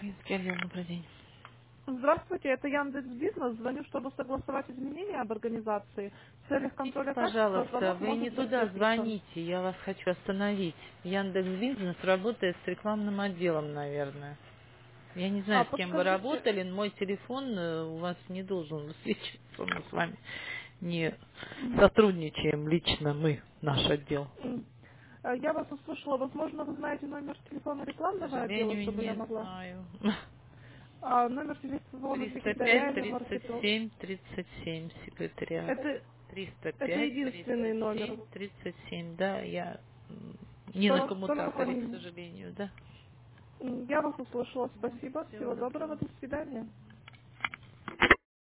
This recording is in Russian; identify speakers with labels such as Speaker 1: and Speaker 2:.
Speaker 1: Клинский отдел, добрый день.
Speaker 2: Здравствуйте, это Яндекс Бизнес. Звоню, чтобы согласовать изменения об организации. В целях
Speaker 1: Простите,
Speaker 2: контроля качества
Speaker 1: пожалуйста,
Speaker 2: звонок
Speaker 1: вы не
Speaker 2: может быть
Speaker 1: туда
Speaker 2: записан.
Speaker 1: звоните, я вас хочу остановить. Яндекс Бизнес работает с рекламным отделом, наверное. Я не знаю,
Speaker 2: А
Speaker 1: с кем вы
Speaker 2: подскажите,
Speaker 1: работали, но мой телефон у вас не должен высвечиваться. Мы с вами не сотрудничаем лично, мы, наш отдел.
Speaker 2: я вас услышала. Возможно, вы знаете номер телефона
Speaker 1: К
Speaker 2: рекламного отдела,
Speaker 1: сожалению,
Speaker 2: чтобы я
Speaker 1: не
Speaker 2: могла.
Speaker 1: знаю.
Speaker 2: Номер телефона секретаря
Speaker 1: 305
Speaker 2: или маркетолога.
Speaker 1: 37 37 секретаря.
Speaker 2: Это
Speaker 1: 305
Speaker 2: единственный номер.
Speaker 1: 37 37, да, я не на
Speaker 2: Только по
Speaker 1: коммутаторе, к
Speaker 2: нему.
Speaker 1: сожалению, да.
Speaker 2: Я вас услышала.
Speaker 1: Ну,
Speaker 2: Спасибо.
Speaker 1: всего
Speaker 2: Всего доброго.
Speaker 1: доброго.
Speaker 2: До свидания.